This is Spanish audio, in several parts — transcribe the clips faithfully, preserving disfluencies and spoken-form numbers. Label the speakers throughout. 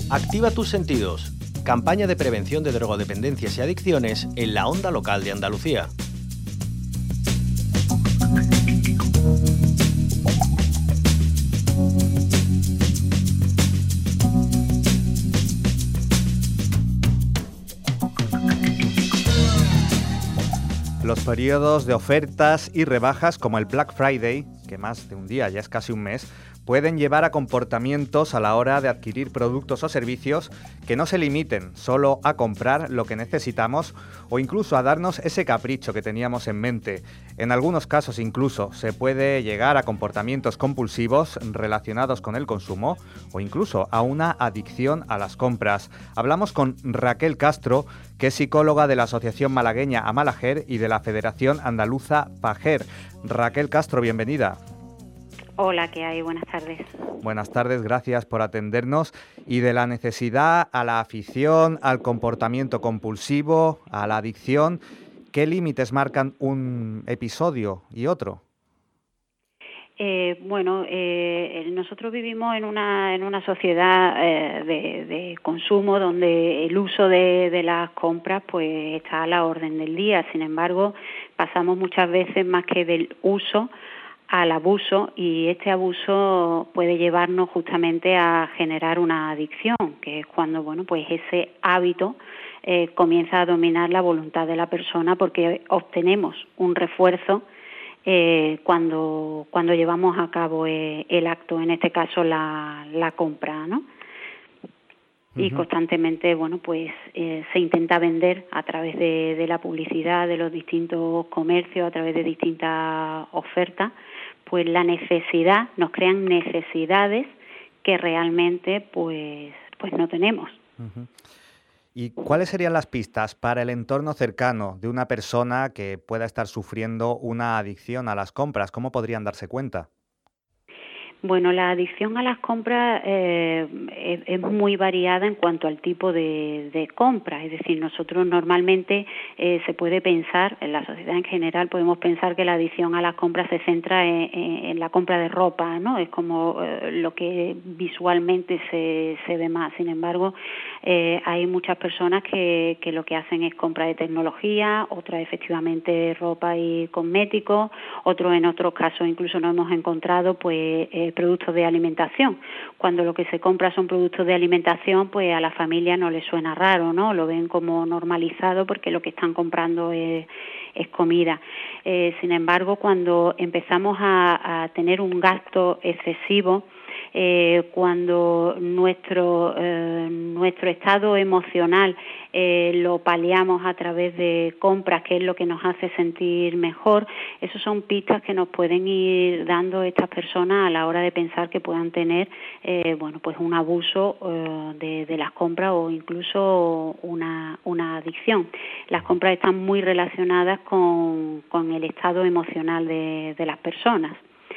Speaker 1: Activa tus sentidos. Campaña de prevención de drogodependencias y adicciones en la onda local de Andalucía.
Speaker 2: Los periodos de ofertas y rebajas como el Black Friday, que más de un día, ya es casi un mes, pueden llevar a comportamientos a la hora de adquirir productos o servicios que no se limiten solo a comprar lo que necesitamos o incluso a darnos ese capricho que teníamos en mente. En algunos casos incluso se puede llegar a comportamientos compulsivos relacionados con el consumo o incluso a una adicción a las compras. Hablamos con Raquel Castro, que es psicóloga de la Asociación Malagueña Amalajer y de la Federación Andaluza Pajer. Raquel Castro, bienvenida.
Speaker 3: Hola, ¿qué hay? Buenas tardes.
Speaker 2: Buenas tardes, gracias por atendernos. Y de la necesidad a la afición, al comportamiento compulsivo, a la adicción, ¿qué límites marcan un episodio y otro?
Speaker 3: Eh, bueno, eh, nosotros vivimos en una en una sociedad eh, de, de consumo donde el uso de, de las compras pues está a la orden del día. Sin embargo, pasamos muchas veces más que del uso al abuso, y este abuso puede llevarnos justamente a generar una adicción, que es cuando bueno pues ese hábito eh, comienza a dominar la voluntad de la persona, porque obtenemos un refuerzo eh, cuando cuando llevamos a cabo eh, el acto, en este caso la, la compra, ¿no? Y constantemente, bueno, pues eh, se intenta vender a través de, de la publicidad, de los distintos comercios, a través de distintas ofertas, pues la necesidad, nos crean necesidades que realmente pues, pues no tenemos.
Speaker 2: Uh-huh. ¿Y cuáles serían las pistas para el entorno cercano de una persona que pueda estar sufriendo una adicción a las compras? ¿Cómo podrían darse cuenta?
Speaker 3: Bueno, la adicción a las compras eh, es, es muy variada en cuanto al tipo de, de compra. Es decir, nosotros normalmente eh, se puede pensar, en la sociedad en general podemos pensar que la adicción a las compras se centra en, en, en la compra de ropa, ¿no? Es como eh, lo que visualmente se, se ve más. Sin embargo, eh, hay muchas personas que, que lo que hacen es compra de tecnología, otras efectivamente ropa y cosméticos, otros en otros casos incluso nos hemos encontrado pues eh, productos de alimentación. Cuando lo que se compra son productos de alimentación, pues a la familia no les suena raro, ¿no? Lo ven como normalizado porque lo que están comprando es, es comida. Eh, sin embargo, cuando empezamos a, a tener un gasto excesivo, eh, cuando nuestro eh, nuestro estado emocional eh, lo paliamos a través de compras, que es lo que nos hace sentir mejor, esas son pistas que nos pueden ir dando estas personas a la hora de pensar que puedan tener eh, bueno pues un abuso eh, de, de las compras o incluso una, una adicción. Las compras están muy relacionadas con, con el estado emocional de, de las personas.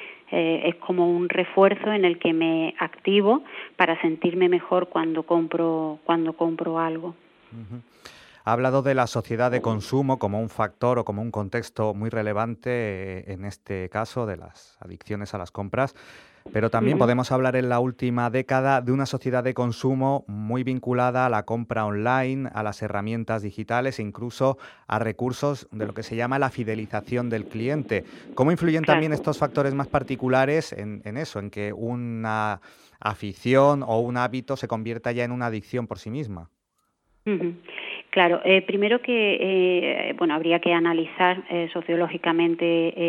Speaker 3: Eh, es como un refuerzo en el que me activo para sentirme mejor cuando compro cuando compro algo.
Speaker 2: Uh-huh. Ha hablado de la sociedad de consumo como un factor o como un contexto muy relevante eh, en este caso de las adicciones a las compras, pero también uh-huh. podemos hablar en la última década de una sociedad de consumo muy vinculada a la compra online, a las herramientas digitales e incluso a recursos de lo que se llama la fidelización del cliente. ¿Cómo influyen
Speaker 3: claro.
Speaker 2: también estos factores más particulares en, en eso, en que una afición o un hábito se convierta ya en una adicción por sí misma?
Speaker 3: Uh-huh. Claro, eh, primero que eh, bueno habría que analizar eh, sociológicamente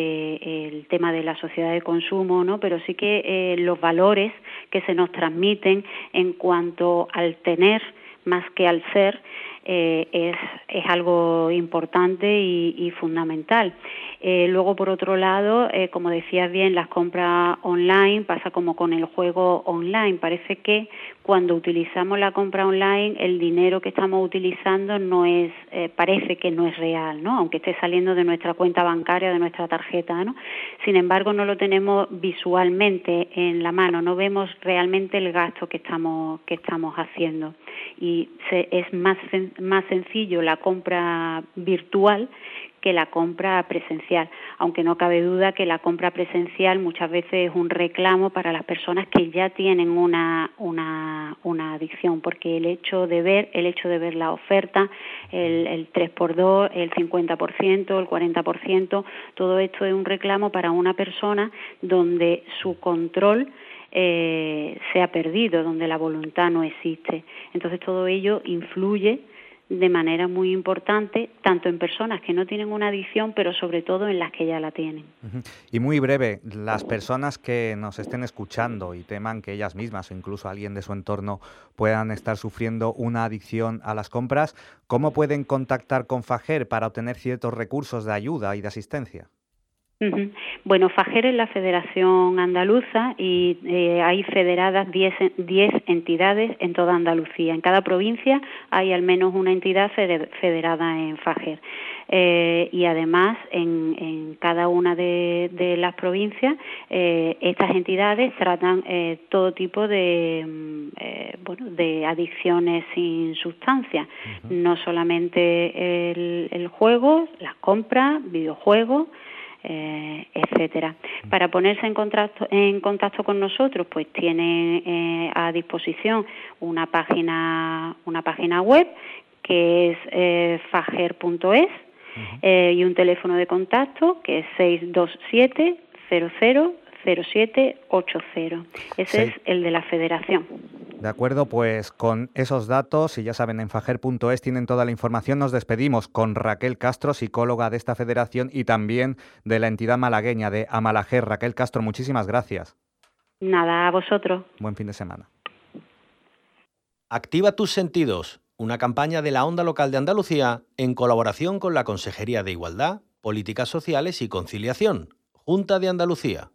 Speaker 3: eh, el tema de la sociedad de consumo, ¿no? Pero sí que eh, los valores que se nos transmiten en cuanto al tener más que al ser eh, es es algo importante y, y fundamental. Eh, luego, por otro lado, eh, como decías bien, las compras online pasa como con el juego online. Parece que cuando utilizamos la compra online, el dinero que estamos utilizando no es, eh, parece que no es real, ¿no? Aunque esté saliendo de nuestra cuenta bancaria, de nuestra tarjeta, ¿no? Sin embargo, no lo tenemos visualmente en la mano, no vemos realmente el gasto que estamos que estamos haciendo. Y se, es más más sencillo la compra virtual que la compra presencial, aunque no cabe duda que la compra presencial muchas veces es un reclamo para las personas que ya tienen una una, una adicción, porque el hecho de ver, el hecho de ver la oferta, el, el tres por dos, el cincuenta por ciento, el cuarenta por ciento, todo esto es un reclamo para una persona donde su control eh, se ha perdido, donde la voluntad no existe. Entonces todo ello influye de manera muy importante, tanto en personas que no tienen una adicción, pero sobre todo en las que ya la tienen.
Speaker 2: Uh-huh. Y muy breve, las personas que nos estén escuchando y teman que ellas mismas o incluso alguien de su entorno puedan estar sufriendo una adicción a las compras, ¿cómo pueden contactar con FAGER para obtener ciertos recursos de ayuda y de asistencia?
Speaker 3: Uh-huh. Bueno, FAGER es la Federación Andaluza y eh, hay federadas diez entidades en toda Andalucía. En cada provincia hay al menos una entidad federada en FAGER. Eh, y además en, en cada una de, de las provincias eh, estas entidades tratan eh, todo tipo de, eh, bueno, de adicciones sin sustancia, uh-huh. No solamente el, el juego, las compras, videojuegos, Eh, etcétera. Para ponerse en contacto, en contacto con nosotros, pues tiene eh, a disposición una página, una página web que es eh, fager punto es uh-huh. eh, y un teléfono de contacto que es seis dos siete cero cero cero siete ocho cero. Ese sí. Es el de la Federación.
Speaker 2: De acuerdo, pues con esos datos, y ya saben, en fager punto es tienen toda la información. Nos despedimos con Raquel Castro, psicóloga de esta federación y también de la entidad malagueña de Amalajer. Raquel Castro, muchísimas gracias.
Speaker 3: Nada, a vosotros.
Speaker 2: Buen fin de semana.
Speaker 1: Activa tus sentidos, una campaña de la Onda Local de Andalucía en colaboración con la Consejería de Igualdad, Políticas Sociales y Conciliación, Junta de Andalucía.